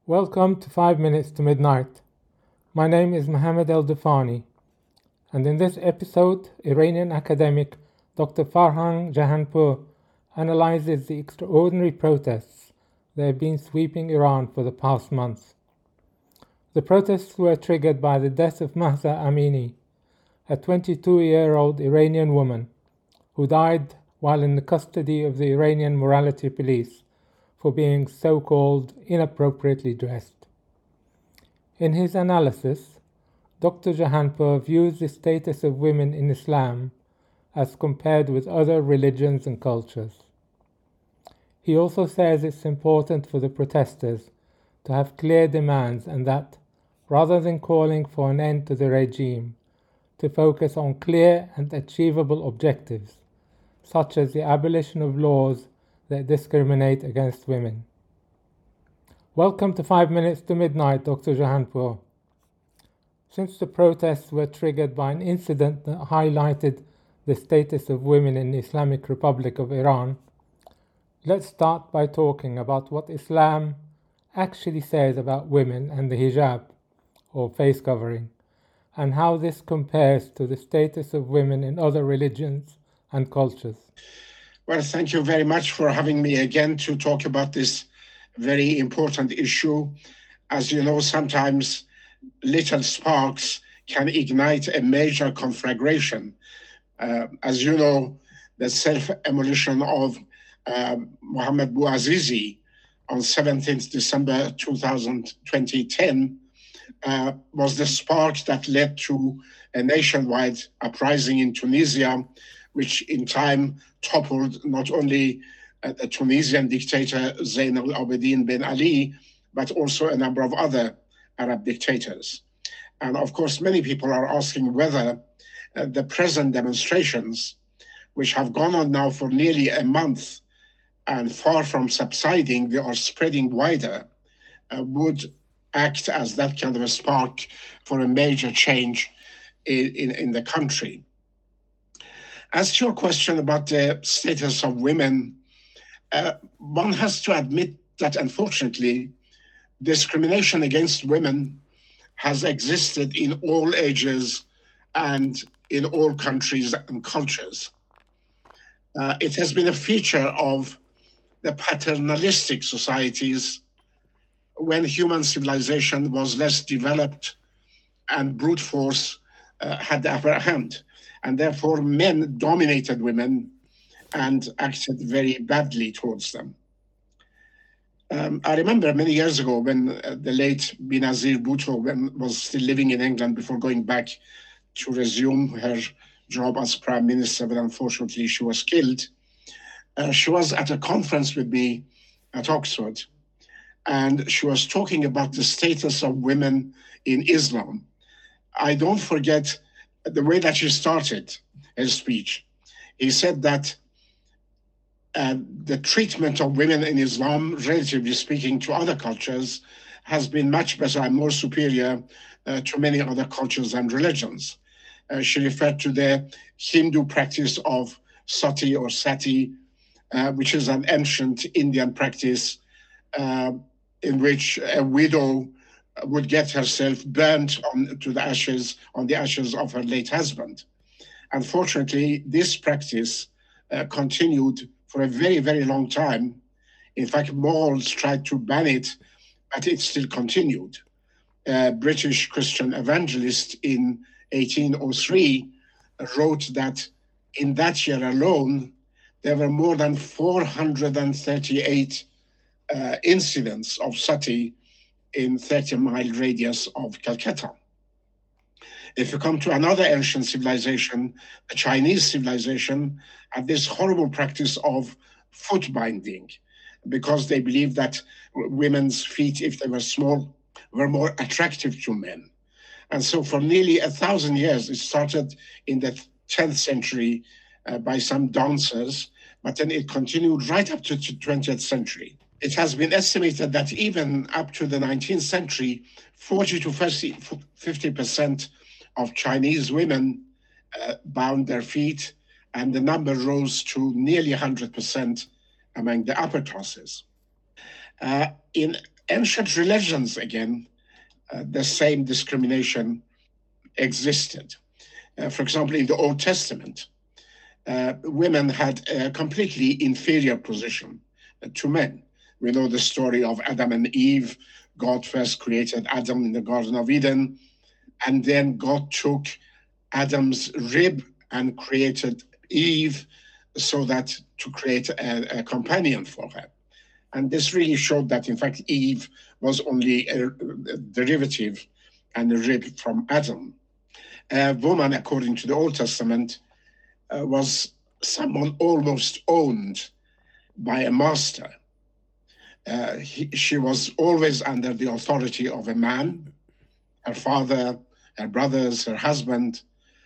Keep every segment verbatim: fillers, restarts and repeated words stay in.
Welcome to Five Minutes to Midnight. My name is Mohammed El Dufani, and in this episode, Iranian academic Doctor Farhang Jahanpur analyzes the extraordinary protests that have been sweeping Iran for the past months. The protests were triggered by the death of Mahsa Amini, a twenty-two-year-old Iranian woman who died while in the custody of the Iranian morality police for being so-called inappropriately dressed. In his analysis, Doctor Jahanpur views the status of women in Islam as compared with other religions and cultures. He also says it's important for the protesters to have clear demands and that, rather than calling for an end to the regime, to focus on clear and achievable objectives, such as the abolition of laws that discriminate against women. Welcome to Five Minutes to Midnight, Doctor Jahanpur. Since the protests were triggered by an incident that highlighted the status of women in the Islamic Republic of Iran, let's start by talking about what Islam actually says about women and the hijab, or face covering, and how this compares to the status of women in other religions and cultures. Well, thank you very much for having me again to talk about this very important issue. As you know, sometimes little sparks can ignite a major conflagration. Uh, as you know, the self-immolation of uh, Mohammed Bouazizi on seventeenth December two thousand twenty uh, was the spark that led to a nationwide uprising in Tunisia, which in time toppled not only uh, the Tunisian dictator Zain al-Abidin Ben Ali, but also a number of other Arab dictators. And of course, many people are asking whether uh, the present demonstrations, which have gone on now for nearly a month and far from subsiding, they are spreading wider, uh, would act as that kind of a spark for a major change in, in, in the country. As to your question about the status of women, uh, one has to admit that unfortunately, discrimination against women has existed in all ages and in all countries and cultures. Uh, it has been a feature of the paternalistic societies when human civilization was less developed and brute force uh, had the upper hand. And therefore, men dominated women and acted very badly towards them. Um, I remember many years ago when uh, the late Benazir Bhutto when, was still living in England before going back to resume her job as prime minister, but unfortunately she was killed. Uh, she was at a conference with me at Oxford, and she was talking about the status of women in Islam. I don't forget the way that she started his speech. He said that uh, the treatment of women in Islam, relatively speaking to other cultures, has been much better and more superior uh, to many other cultures and religions. Uh, she referred to the Hindu practice of sati or sati, uh, which is an ancient Indian practice uh, in which a widow would get herself burnt on to the ashes on the ashes of her late husband. Unfortunately, this practice uh, continued for a very, very long time. In fact, Moghals tried to ban it, but it still continued. A British Christian evangelist in eighteen oh three wrote that in that year alone, there were more than four hundred thirty-eight uh, incidents of sati in thirty mile radius of Calcutta. If you come to another ancient civilization, a Chinese civilization, had this horrible practice of foot binding because they believed that women's feet, if they were small, were more attractive to men. And so for nearly a thousand years, it started in the tenth century uh, by some dancers, but then it continued right up to the twentieth century. It has been estimated that even up to the nineteenth century, forty to fifty percent of Chinese women uh, bound their feet, and the number rose to nearly one hundred percent among the upper classes. Uh, in Ancient religions, again, uh, the same discrimination existed. Uh, for example, in the Old Testament, uh, women had a completely inferior position uh, to men. We know the story of Adam and Eve. God first created Adam in the Garden of Eden, and then God took Adam's rib and created Eve so that to create a, a companion for her. And this really showed that, in fact, Eve was only a, a derivative and a rib from Adam. A woman, according to the Old Testament, uh, was someone almost owned by a master. Uh, he, she was always under the authority of a man, her father, her brothers, her husband.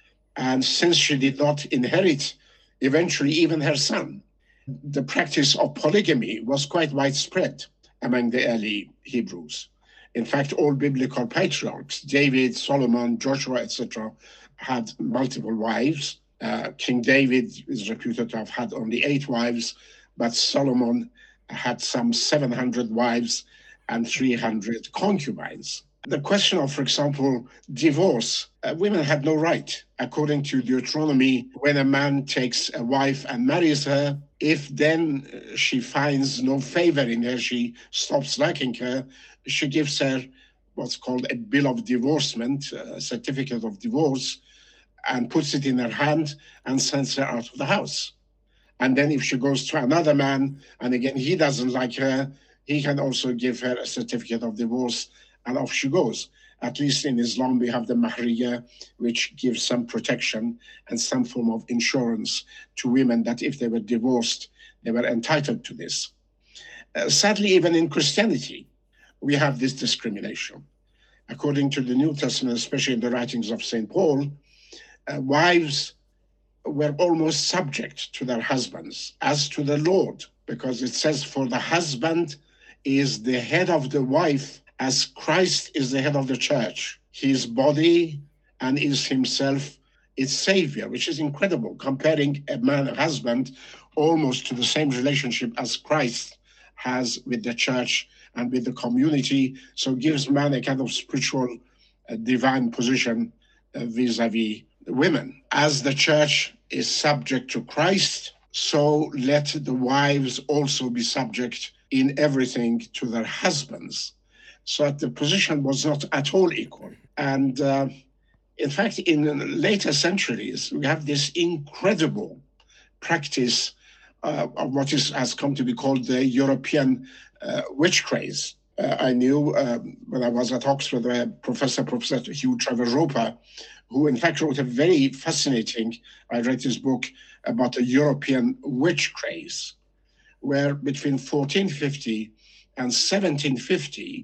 And since she did not inherit eventually even her son, the practice of polygamy was quite widespread among the early Hebrews. In fact, all biblical patriarchs, David, Solomon, Joshua, et cetera, had multiple wives. Uh, King David is reputed to have had only eight wives, but Solomon had some seven hundred wives and three hundred concubines. The question of, for example, divorce, uh, women had no right. According to Deuteronomy, when a man takes a wife and marries her, if then she finds no favor in her, she stops liking her, she gives her what's called a bill of divorcement, a certificate of divorce, and puts it in her hand and sends her out of the house. And then if she goes to another man, and again, he doesn't like her, he can also give her a certificate of divorce, and off she goes. At least in Islam, we have the Mahriya, which gives some protection and some form of insurance to women that if they were divorced, they were entitled to this. Uh, sadly, even in Christianity, we have this discrimination. According to the New Testament, especially in the writings of Saint Paul, uh, wives were almost subject to their husbands as to the Lord, because it says, for the husband is the head of the wife, as Christ is the head of the church, his body, and is himself its savior, which is incredible, comparing a man, a husband, almost to the same relationship as Christ has with the church and with the community. So it gives man a kind of spiritual, uh, divine position uh, vis-a-vis women. As the church is subject to Christ, so let the wives also be subject in everything to their husbands. So that the position was not at all equal. And uh, in fact, in later centuries, we have this incredible practice uh, of what is, has come to be called the European uh, witch craze. Uh, I knew um, when I was at Oxford, a professor, Professor Hugh Trevor Roper, who in fact wrote a very fascinating, I read his book about the European witch craze, where between fourteen fifty and seventeen fifty,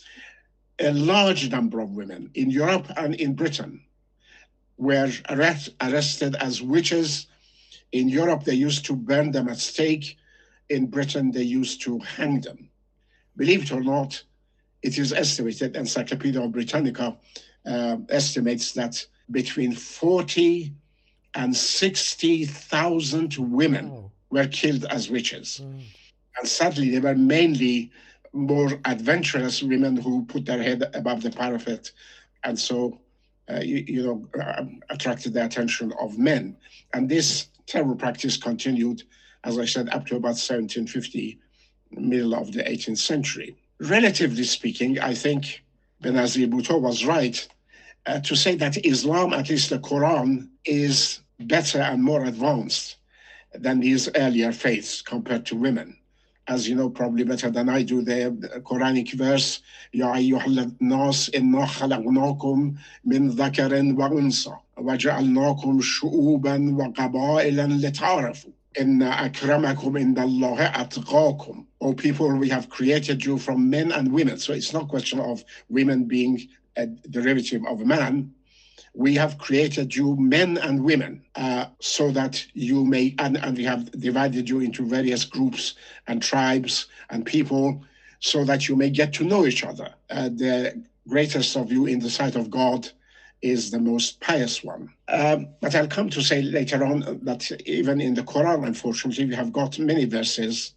a large number of women in Europe and in Britain were arrest, arrested as witches. In Europe, they used to burn them at stake. In Britain, they used to hang them. Believe it or not, it is estimated, Encyclopedia Britannica uh, estimates that between forty and sixty thousand women oh. were killed as witches. Mm. And sadly, they were mainly more adventurous women who put their head above the parapet, and so, uh, you, you know, uh, attracted the attention of men. And this terrible practice continued, as I said, up to about seventeen fifty, middle of the eighteenth century. Relatively speaking, I think Benazir Bhutto was right uh, to say that Islam, at least the Quran, is better and more advanced than these earlier faiths compared to women. As you know, probably better than I do, the Quranic verse, Ya ayyuhal nas inna khalaqnakum min dhakarin wa unsa wa ja'alnakum shu'uban wa qabailan lita'arafu inna akramakum indallahi atqakum. O people, we have created you from men and women. So it's not a question of women being a derivative of a man. We have created you men and women uh, so that you may, and, and we have divided you into various groups and tribes and people so that you may get to know each other. Uh, the greatest of you in the sight of God is the most pious one. Um, but I'll come to say later on that even in the Quran, unfortunately, we have got many verses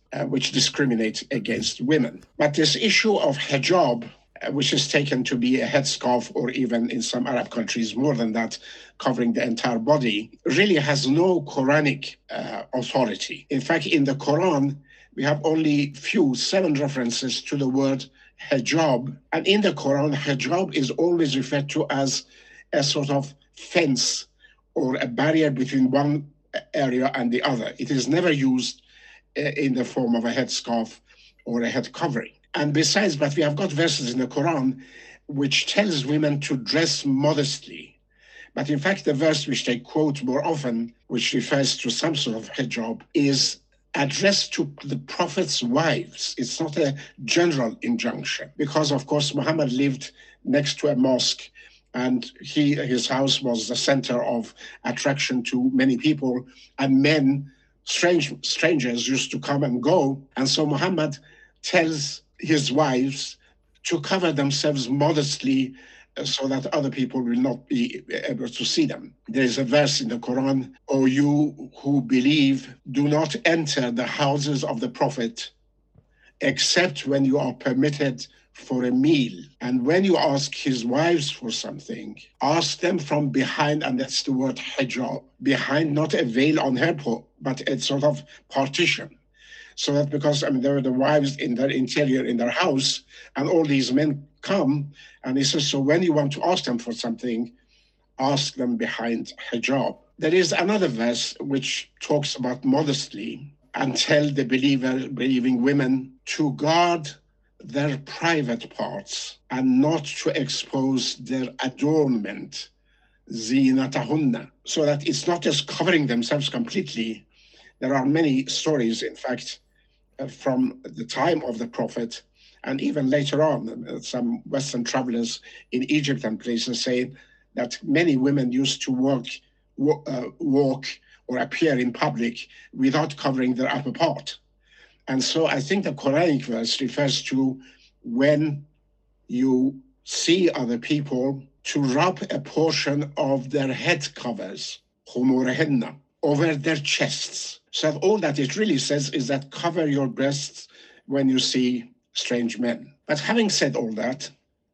uh, which discriminate against women. But this issue of hijab, uh, which is taken to be a headscarf, or even in some Arab countries more than that, covering the entire body, really has no Quranic uh, authority. In fact, in the Quran, we have only few, seven references to the word hijab. And in the Quran, hijab is always referred to as a sort of fence or a barrier between one area and the other. It is never used uh, in the form of a headscarf or a head covering. And besides, but we have got verses in the Quran which tells women to dress modestly. But in fact, the verse which they quote more often, which refers to some sort of hijab, is addressed to the Prophet's wives. It's not a general injunction, because of course Muhammad lived next to a mosque, and he his house was the center of attraction to many people, and men, strange strangers, used to come and go. And so Muhammad tells his wives to cover themselves modestly, so that other people will not be able to see them. There is a verse in the Quran, "O you who believe, do not enter the houses of the Prophet except when you are permitted for a meal. And when you ask his wives for something, ask them from behind," and that's the word hijab, behind, not a veil on her, but a sort of partition. So that, because I mean, there are the wives in their interior, in their house, and all these men come, and he says, so when you want to ask them for something, ask them behind hijab. There is another verse which talks about modestly, and tell the believer, believing women to guard their private parts and not to expose their adornment, zinatahunna, so that it's not just covering themselves completely. There are many stories, in fact, uh, from the time of the Prophet, and even later on, uh, some Western travelers in Egypt and places say that many women used to walk, w- uh, walk or appear in public without covering their upper part. And so I think the Quranic verse refers to when you see other people to rub a portion of their head covers, khumurahinna, over their chests. So all that it really says is that cover your breasts when you see strange men. But having said all that,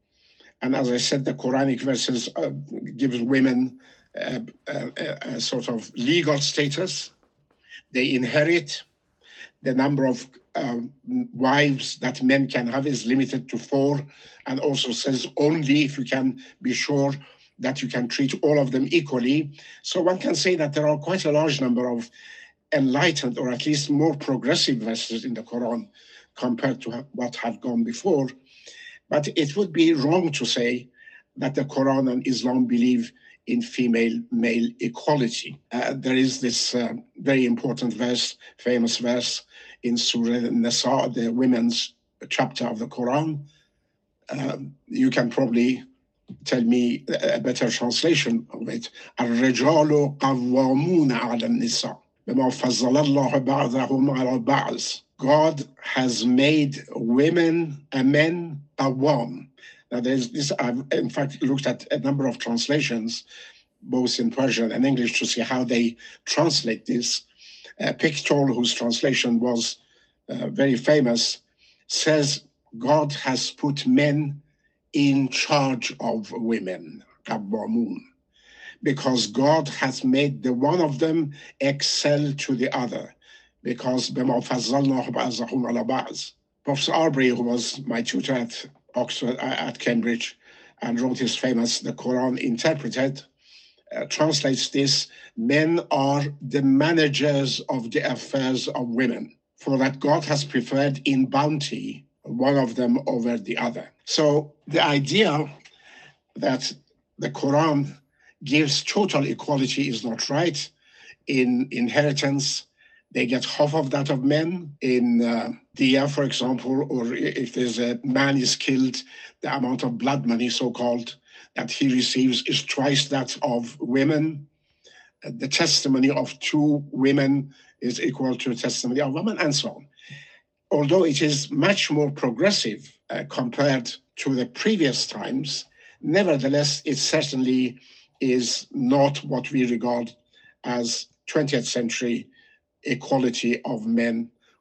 and as I said, the Quranic verses uh, gives women a, a, a sort of legal status. They inherit. The number of um, wives that men can have is limited to four, and also says only if you can be sure that you can treat all of them equally. So one can say that there are quite a large number of enlightened, or at least more progressive verses in the Quran compared to what have gone before. But it would be wrong to say that the Quran and Islam believe in female-male equality. Uh, there is this uh, very important verse, famous verse in Surah An-Nisa, the women's chapter of the Quran. Uh, you can probably tell me a better translation of it. الرجال قوامون على النساء بما فضل الله بعضهم على بعض. God has made women and men qawwam. Now, there's this, I've in fact looked at a number of translations, both in Persian and English, to see how they translate this. Uh, Pictol, whose translation was uh, very famous, says God has put men in charge of women, qawwamun, because God has made the one of them excel to the other, because بما فضلنا بعضهم على بعض. Professor Arbery, who was my tutor at Oxford, at Cambridge, and wrote his famous The Quran Interpreted, uh, translates this: men are the managers of the affairs of women, for that God has preferred in bounty one of them over the other. So the idea that the Quran gives total equality is not right. In inheritance, they get half of that of men. In uh, diya, for example, or if there's a man is killed, the amount of blood money, so-called, that he receives is twice that of women. Uh, the testimony of two women is equal to the testimony of women, and so on. Although it is much more progressive uh, compared to the previous times, nevertheless, it certainly is not what we regard as twentieth century equality of men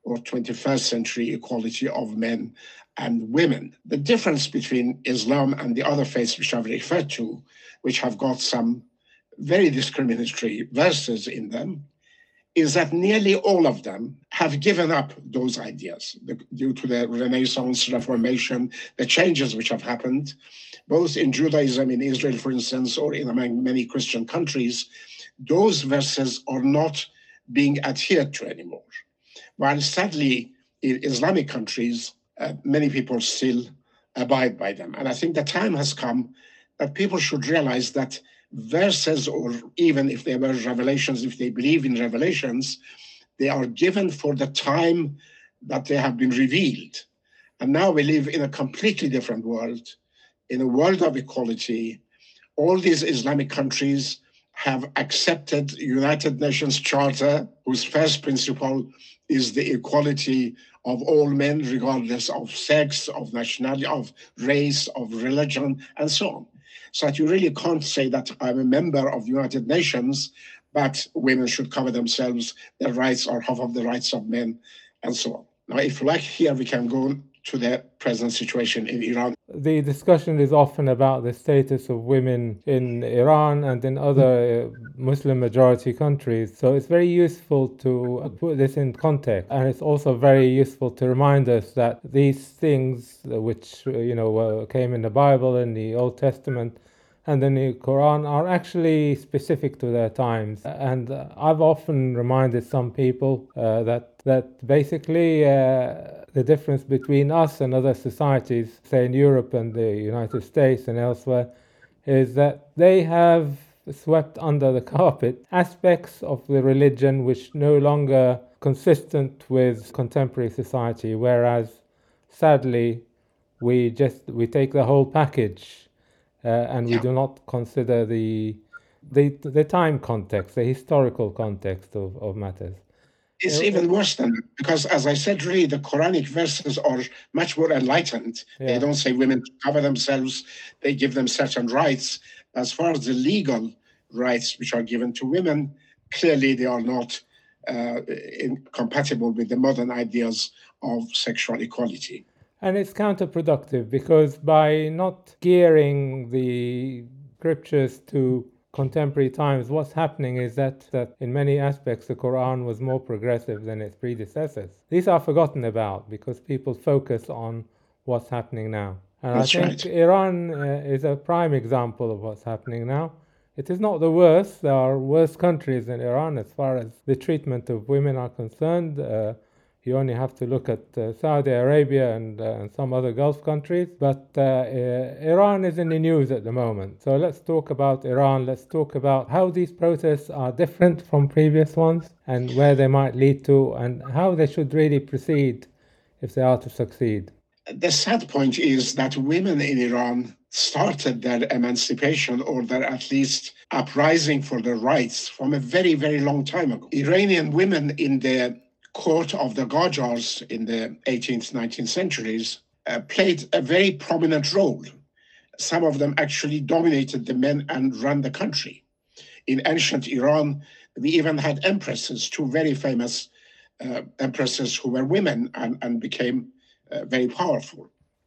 or twenty-first century equality of men and women. The difference between Islam and the other faiths which I've referred to, which have got some very discriminatory verses in them, is that nearly all of them have given up those ideas due to the Renaissance, Reformation, the changes which have happened, both in Judaism, in Israel, for instance, or in among many Christian countries. Those verses are not being adhered to anymore. While sadly, in Islamic countries, uh, many people still abide by them. And I think the time has come that people should realize that verses, or even if they were revelations, if they believe in revelations, they are given for the time that they have been revealed. And now we live in a completely different world, in a world of equality. All these Islamic countries have accepted United Nations Charter, whose first principle is the equality of all men, regardless of sex, of nationality, of race, of religion, and so on. So that you really can't say that I'm a member of the United Nations, but women should cover themselves, their rights are half of the rights of men, and so on. Now, if you like, here we can go to the present situation in Iran. The discussion is often about the status of women in Iran and in other Muslim majority countries. So it's very useful to put this in context. And it's also very useful to remind us that these things, which, you know, came in the Bible, in the Old Testament, and in the Quran, are actually specific to their times. And I've often reminded some people uh, that that basically uh, the difference between us and other societies, say in Europe and the United States and elsewhere, is that they have swept under the carpet aspects of the religion which no longer consistent with contemporary society, whereas sadly we just we take the whole package uh, and we Yeah. do not consider the the the time context, the historical context of, of matters. It's Uh, even worse than that, because as I said, really, the Quranic verses are much more enlightened. They Yeah. don't say women cover themselves, they give them certain rights. As far as the legal rights which are given to women, clearly they are not uh, incompatible with the modern ideas of sexual equality. And it's counterproductive because by not gearing the scriptures to contemporary times, what's happening is that, that in many aspects the Quran was more progressive than its predecessors. These are forgotten about because people focus on what's happening now. And That's I think right. Iran uh, is a prime example of what's happening now. It is not the worst. There are worse countries than Iran as far as the treatment of women are concerned. Uh, You only have to look at uh, Saudi Arabia and, uh, and some other Gulf countries. But uh, uh, Iran is in the news at the moment. So let's talk about Iran. Let's talk about how these protests are different from previous ones and where they might lead to and how they should really proceed if they are to succeed. The sad point is that women in Iran started their emancipation, or their at least uprising for their rights, from a very, very long time ago. Iranian women in the court of the Qajars in the eighteenth, nineteenth centuries uh, played a very prominent role. Some of them actually dominated the men and ran the country. In ancient Iran, we even had empresses, two very famous uh, empresses who were women and, and became uh, very powerful.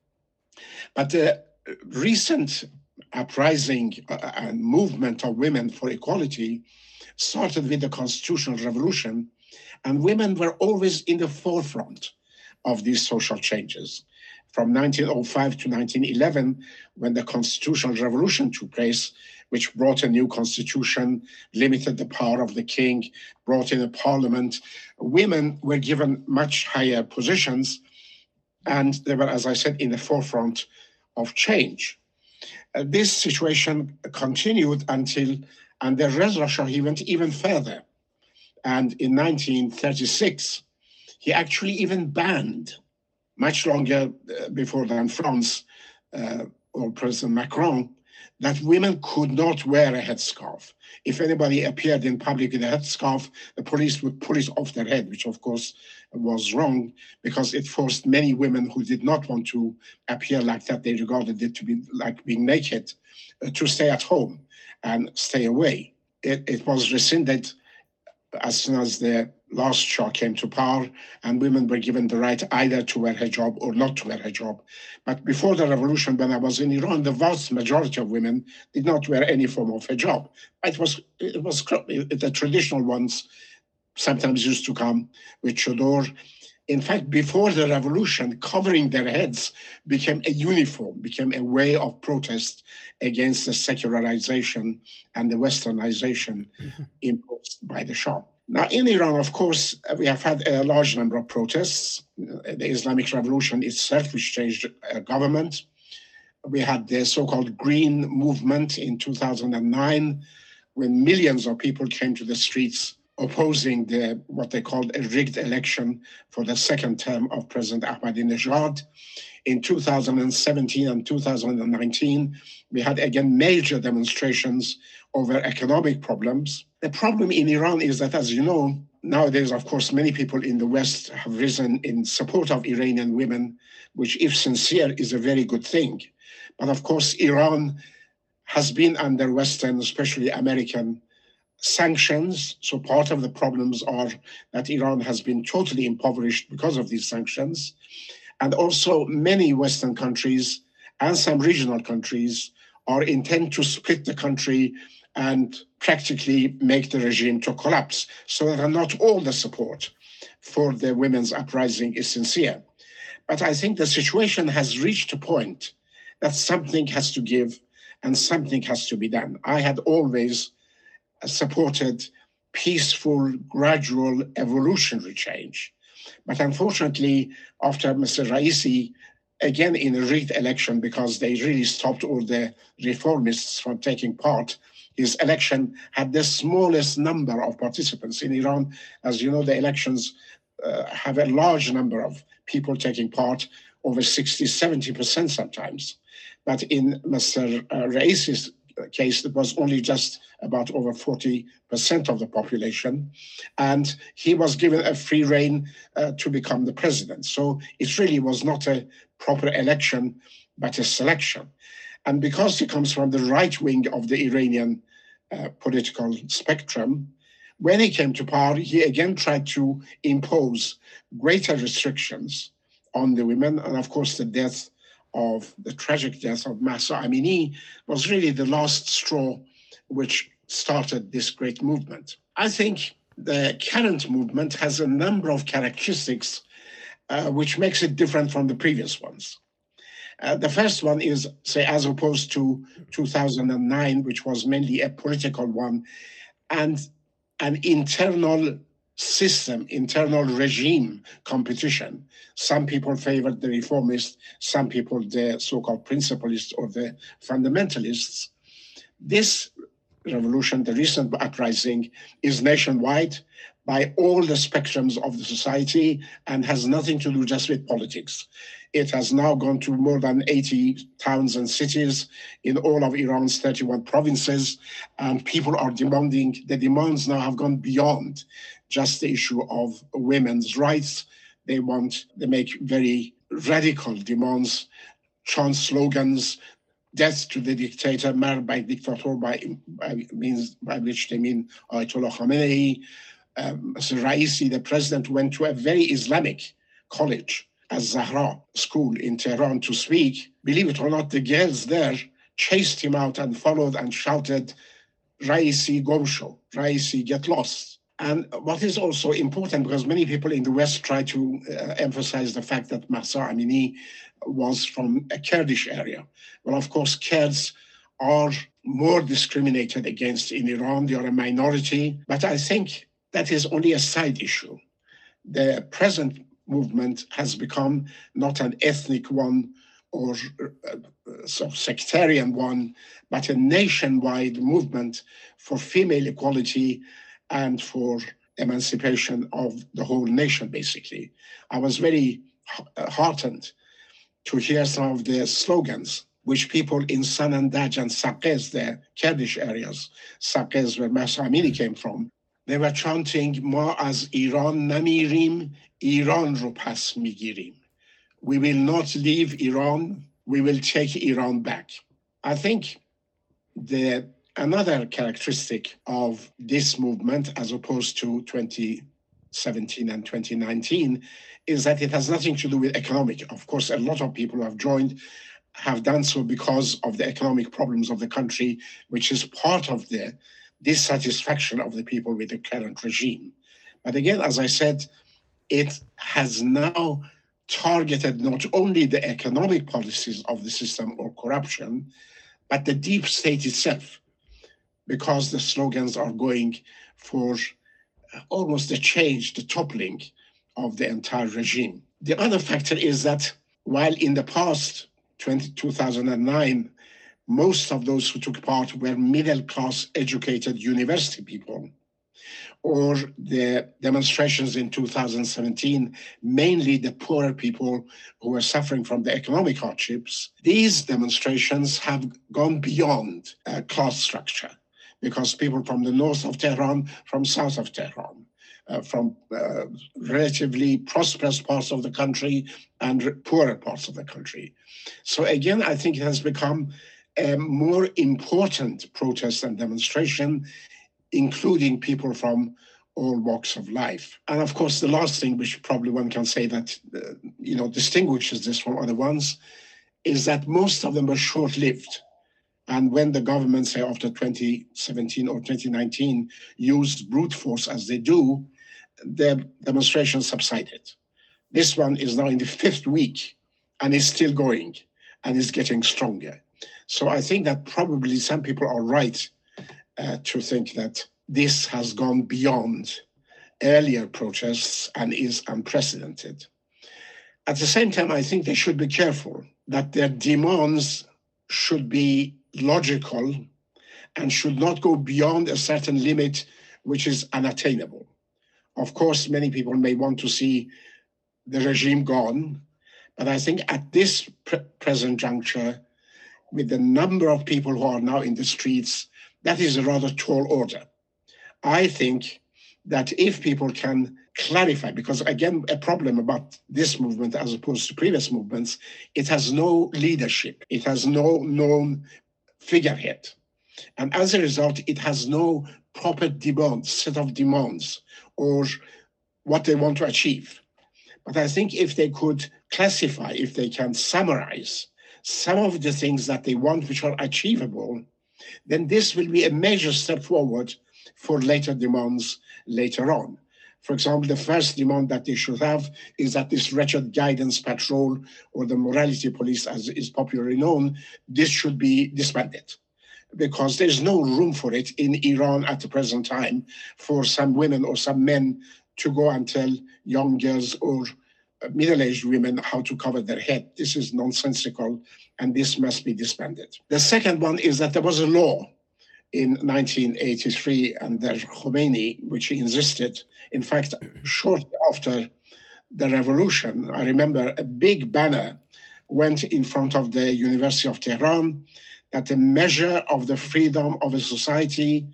But the recent uprising uh, and movement of women for equality started with the Constitutional Revolution, and women were always in the forefront of these social changes. From nineteen oh five to nineteen eleven, when the Constitutional Revolution took place, which brought a new constitution, limited the power of the king, brought in a parliament, women were given much higher positions, and they were, as I said, in the forefront of change. Uh, this situation continued until, under Reza Shah, he went even further. And in nineteen thirty-six, he actually even banned, much longer uh, before than France uh, or President Macron, that women could not wear a headscarf. If anybody appeared in public with a headscarf, the police would pull it off their head, which of course was wrong, because it forced many women who did not want to appear like that, they regarded it to be like being naked, uh, to stay at home and stay away. It, it was rescinded as soon as the last Shah came to power, and women were given the right either to wear hijab or not to wear hijab. But before the revolution, when I was in Iran, the vast majority of women did not wear any form of hijab. It was it was the traditional ones sometimes used to come with chador. In fact, before the revolution, covering their heads became a uniform, became a way of protest against the secularization and the westernization imposed by the Shah. Now, in Iran, of course, we have had a large number of protests. The Islamic Revolution itself, which changed uh, government. We had the so-called Green Movement in two thousand nine, when millions of people came to the streets opposing the what they called a rigged election for the second term of President Ahmadinejad. In two thousand seventeen and two thousand nineteen, we had again major demonstrations over economic problems. The problem in Iran is that, as you know, nowadays, of course, many people in the West have risen in support of Iranian women, which, if sincere, is a very good thing. But of course, Iran has been under Western, especially American, sanctions. So part of the problems are that Iran has been totally impoverished because of these sanctions. And also many Western countries and some regional countries are intent to split the country and practically make the regime to collapse, so that not all the support for the women's uprising is sincere. But I think the situation has reached a point that something has to give and something has to be done. I had always supported peaceful, gradual, evolutionary change. But unfortunately, after Mister Raisi, again in a rigged election, because they really stopped all the reformists from taking part, his election had the smallest number of participants. In Iran, as you know, the elections uh, have a large number of people taking part, over sixty, seventy percent sometimes. But in Mister Raisi's case, it was only just about over forty percent of the population. And he was given a free rein uh, to become the president. So it really was not a proper election, but a selection. And because he comes from the right wing of the Iranian uh, political spectrum, when he came to power, he again tried to impose greater restrictions on the women. And of course, the death of the tragic death of Mahsa Amini was really the last straw which started this great movement. I think the current movement has a number of characteristics uh, which makes it different from the previous ones. Uh, the first one is, say, as opposed to two thousand nine, which was mainly a political one, and an internal system, internal regime competition. Some people favored the reformists, some people the so-called principalists or the fundamentalists. This revolution, the recent uprising, is nationwide by all the spectrums of the society and has nothing to do just with politics. It has now gone to more than eighty towns and cities in all of Iran's thirty-one provinces, and people are demanding, the demands now have gone beyond just the issue of women's rights. They want, they make very radical demands, chant slogans, death to the dictator, mar by dictator, by, by means by which they mean Ayatollah Khamenei. Um, Mister Raisi, the president, went to a very Islamic college, as Zahra school in Tehran, to speak. Believe it or not, the girls there chased him out and followed and shouted, Raisi, Gomsho, Raisi, get lost. And what is also important, because many people in the West try to uh, emphasize the fact that Mahsa Amini was from a Kurdish area. Well, of course, Kurds are more discriminated against in Iran. They are a minority. But I think that is only a side issue. The present movement has become not an ethnic one or uh, sort of sectarian one, but a nationwide movement for female equality and for emancipation of the whole nation, basically. I was very heartened to hear some of the slogans which people in Sanandaj and Saqqez, the Kurdish areas, Saqqez, where Mahsa Amini came from, they were chanting, Ma az Iran namirim, Iran ro pas migirim. We will not leave Iran, we will take Iran back. I think the another characteristic of this movement, as opposed to twenty seventeen and twenty nineteen, is that it has nothing to do with economic. Of course, a lot of people who have joined have done so because of the economic problems of the country, which is part of the dissatisfaction of the people with the current regime. But again, as I said, it has now targeted not only the economic policies of the system or corruption, but the deep state itself, because the slogans are going for almost the change, the toppling of the entire regime. The other factor is that while in the past, two thousand nine, most of those who took part were middle-class educated university people, or the demonstrations in two thousand seventeen, mainly the poorer people who were suffering from the economic hardships, these demonstrations have gone beyond uh, class structure, because people from the north of Tehran, from south of Tehran, uh, from uh, relatively prosperous parts of the country and poorer parts of the country. So again, I think it has become a more important protest and demonstration, including people from all walks of life. And of course, the last thing, which probably one can say that uh, you know distinguishes this from other ones, is that most of them were short-lived. And when the government, say after twenty seventeen or twenty nineteen, used brute force as they do, the demonstrations subsided. This one is now in the fifth week and is still going and is getting stronger. So I think that probably some people are right uh, to think that this has gone beyond earlier protests and is unprecedented. At the same time, I think they should be careful that their demands should be logical and should not go beyond a certain limit which is unattainable. Of course, many people may want to see the regime gone, but I think at this pre- present juncture, with the number of people who are now in the streets, that is a rather tall order. I think that if people can clarify, because again, a problem about this movement as opposed to previous movements, it has no leadership. It has no known figurehead. And as a result, it has no proper demands, set of demands, or what they want to achieve. But I think if they could classify, if they can summarize some of the things that they want which are achievable, then this will be a major step forward for later demands later on. For example, the first demand that they should have is that this wretched guidance patrol, or the morality police as is popularly known, this should be disbanded, because there's no room for it in Iran at the present time for some women or some men to go and tell young girls or middle-aged women how to cover their head. This is nonsensical, and this must be disbanded. The second one is that there was a law in nineteen eighty-three under Khomeini, which he insisted, in fact, shortly after the revolution, I remember a big banner went in front of the University of Tehran that the measure of the freedom of a society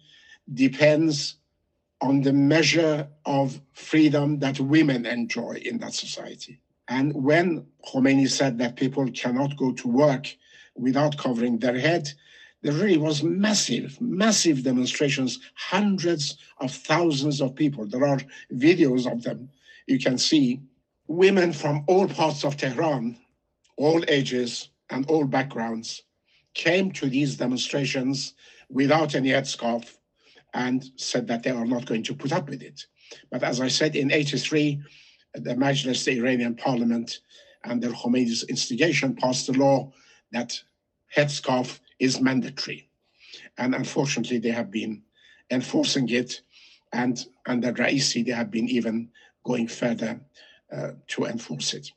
depends on the measure of freedom that women enjoy in that society. And when Khomeini said that people cannot go to work without covering their head, there really was massive, massive demonstrations, hundreds of thousands of people. There are videos of them. You can see women from all parts of Tehran, all ages and all backgrounds, came to these demonstrations without any headscarf and said that they are not going to put up with it. But as I said, in eighty-three, the Majlis, the Iranian parliament, under Khomeini's instigation, passed a law that headscarf is mandatory. And unfortunately, they have been enforcing it. And under Raisi, they have been even going further uh, to enforce it.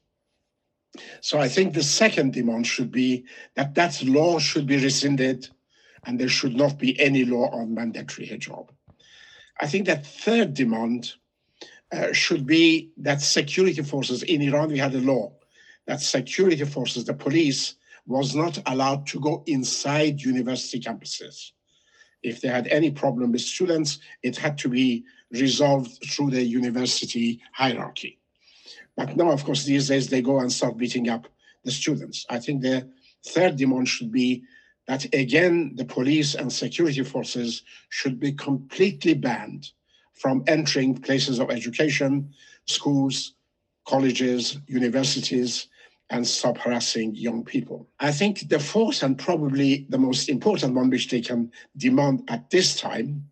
So I think the second demand should be that that law should be rescinded and there should not be any law on mandatory hijab. I think that third demand uh, should be that security forces in Iran, we had a law that security forces, the police, was not allowed to go inside university campuses. If they had any problem with students, it had to be resolved through the university hierarchy. But now, of course, these days they go and start beating up the students. I think the third demand should be that, again, the police and security forces should be completely banned from entering places of education, schools, colleges, universities, and stop harassing young people. I think the fourth and probably the most important one which they can demand at this time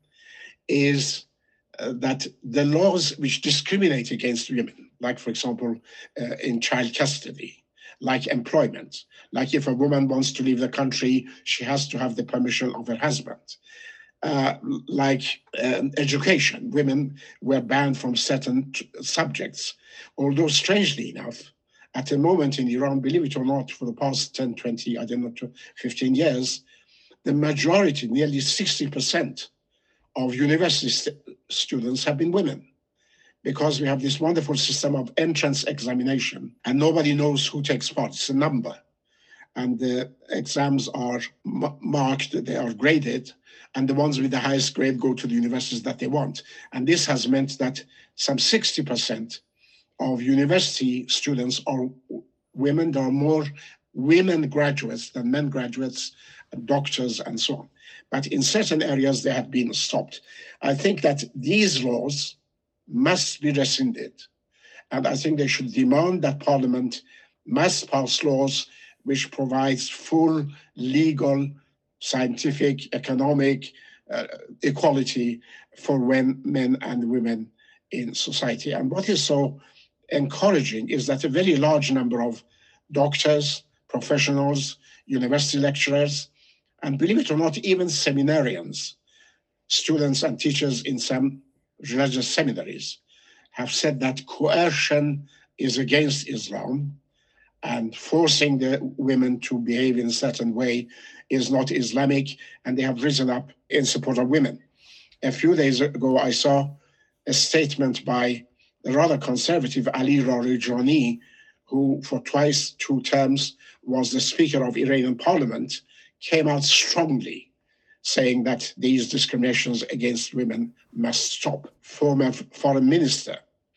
is uh, that the laws which discriminate against women, like, for example, uh, in child custody, like employment, like if a woman wants to leave the country, she has to have the permission of her husband. Uh, like um, education, women were banned from certain t- subjects, although strangely enough, at the moment in Iran, believe it or not, for the past ten, twenty, I don't know, fifteen years, the majority, nearly sixty percent of university st- students have been women, because we have this wonderful system of entrance examination and nobody knows who takes part. It's a number. And the exams are m- marked, they are graded, and the ones with the highest grade go to the universities that they want. And this has meant that some sixty percent of university students are women. There are more women graduates than men graduates, doctors, and so on. But in certain areas, they have been stopped. I think that these laws must be rescinded. And I think they should demand that Parliament must pass laws which provides full legal, scientific, economic uh, equality for when, men and women in society. And what is so encouraging is that a very large number of doctors, professionals, university lecturers, and believe it or not, even seminarians, students and teachers in some religious seminaries, have said that coercion is against Islam, and forcing the women to behave in a certain way is not Islamic, and they have risen up in support of women. A few days ago, I saw a statement by the rather conservative Ali Larijani, who for twice two terms was the Speaker of Iranian Parliament, came out strongly saying that these discriminations against women must stop. Former Foreign Minister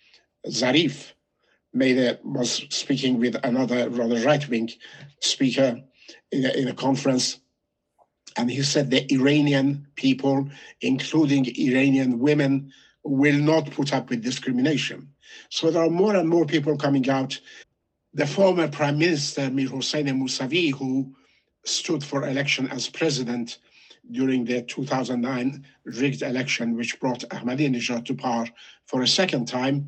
Zarif made a, was speaking with another rather right-wing speaker in a, in a conference, and he said the Iranian people, including Iranian women, will not put up with discrimination. So there are more and more people coming out. The former Prime Minister Mir Hossein Mousavi, who stood for election as president during the two thousand nine rigged election, which brought Ahmadinejad to power for a second time,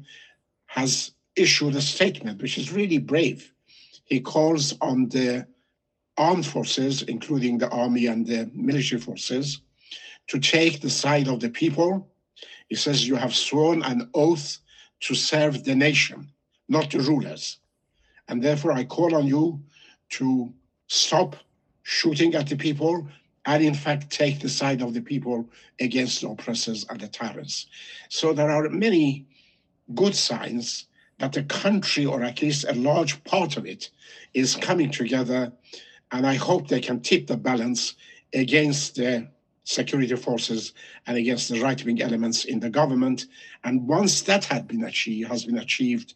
has issued a statement which is really brave. He calls on the armed forces, including the army and the military forces, to take the side of the people. He says, you have sworn an oath to serve the nation, not the rulers. And therefore, I call on you to stop shooting at the people and, in fact, take the side of the people against the oppressors and the tyrants. So there are many good signs that the country, or at least a large part of it, is coming together. And I hope they can tip the balance against the security forces and against the right-wing elements in the government. And once that had been achieved, has been achieved,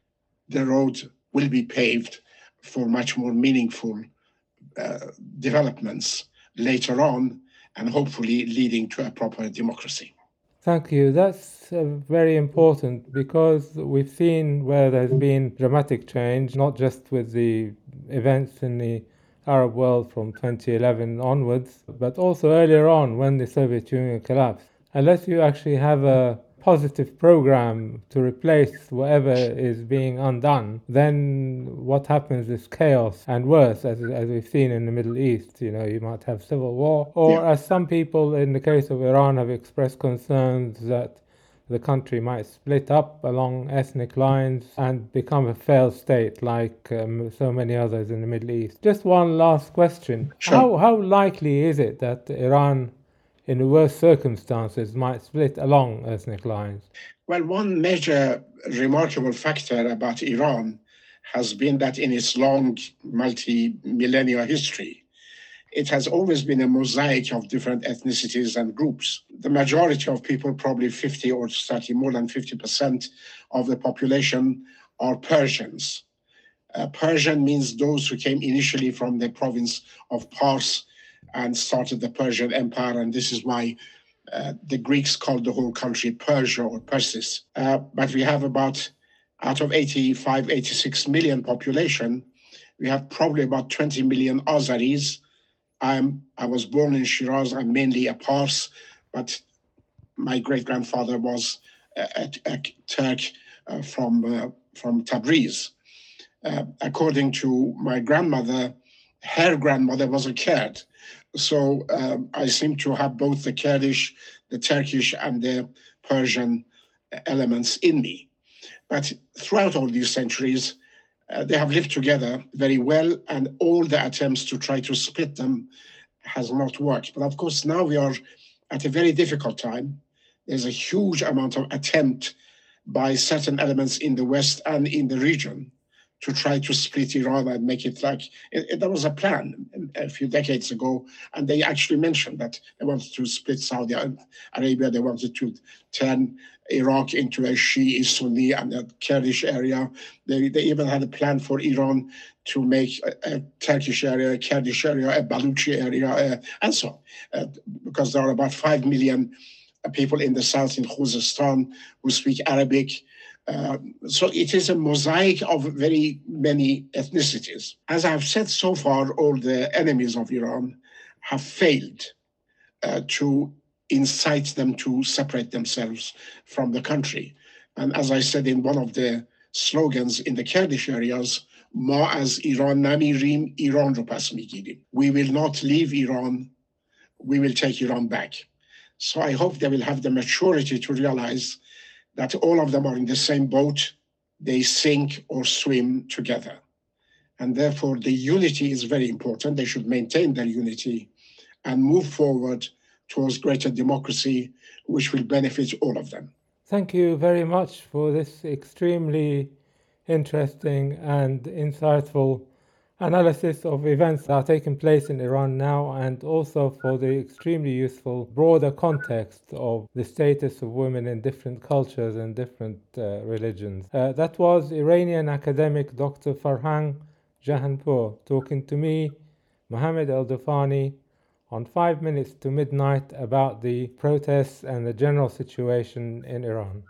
the road will be paved for much more meaningful uh, developments later on, and hopefully leading to a proper democracy. Thank you. That's uh, very important, because we've seen where there's been dramatic change, not just with the events in the Arab world from twenty eleven onwards, but also earlier on when the Soviet Union collapsed. Unless you actually have a positive program to replace whatever is being undone, then what happens is chaos, and worse, as as we've seen in the Middle East. You know, you might have civil war, or yeah. as some people in the case of Iran have expressed concerns that the country might split up along ethnic lines and become a failed state like um, so many others in the Middle East. Just one last question. Sure. How, how likely is it that Iran, in the worst circumstances, might split along ethnic lines? Well, one major remarkable factor about Iran has been that in its long multi-millennial history, it has always been a mosaic of different ethnicities and groups. The majority of people, probably fifty or thirty, more than fifty percent of the population, are Persians. Uh, Persian means those who came initially from the province of Pars and started the Persian Empire, and this is why Uh, the Greeks called the whole country Persia or Persis. Uh, but we have about, out of eighty-five, eighty-six million population, we have probably about twenty million Azeris. I'm, I was born in Shiraz. I'm mainly a Pars, but my great-grandfather was a, a, a Turk uh, from, uh, from Tabriz. Uh, according to my grandmother, her grandmother was a Kurd. So um, I seem to have both the Kurdish, the Turkish, and the Persian elements in me. But throughout all these centuries, uh, they have lived together very well, and all the attempts to try to split them has not worked. But of course, now we are at a very difficult time. There's a huge amount of attempt by certain elements in the West and in the region to try to split Iran and make it like, it, it, there was a plan a few decades ago, and they actually mentioned that they wanted to split Saudi Arabia, they wanted to turn Iraq into a Shia, Sunni, and a Kurdish area. They, they even had a plan for Iran to make a, a Turkish area, a Kurdish area, a Baluchi area, uh, and so on, uh, because there are about five million people in the south in Khuzestan who speak Arabic. Uh, so it is a mosaic of very many ethnicities. As I've said so far, all the enemies of Iran have failed uh, to incite them to separate themselves from the country. And as I said in one of the slogans in the Kurdish areas, Ma az Iran namirim, Iran ro pas migirim. We will not leave Iran, we will take Iran back. So I hope they will have the maturity to realize that all of them are in the same boat, they sink or swim together. And therefore, the unity is very important. They should maintain their unity and move forward towards greater democracy, which will benefit all of them. Thank you very much for this extremely interesting and insightful analysis of events that are taking place in Iran now, and also for the extremely useful broader context of the status of women in different cultures and different uh, religions. Uh, that was Iranian academic Doctor Farhang Jahanpour talking to me, Mohammed Eldufani, on Five Minutes to Midnight about the protests and the general situation in Iran.